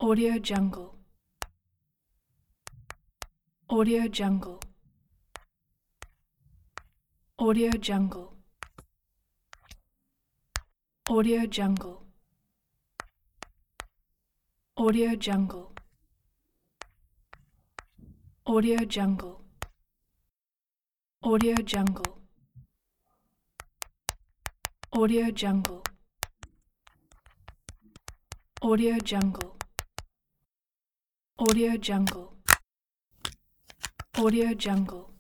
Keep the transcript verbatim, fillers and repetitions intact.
Audio Jungle. Audio Jungle. Audio Jungle. Audio Jungle. Audio Jungle. Audio Jungle. Audio Jungle. Audio Jungle. Audio Jungle. Audio Jungle. Audio Jungle.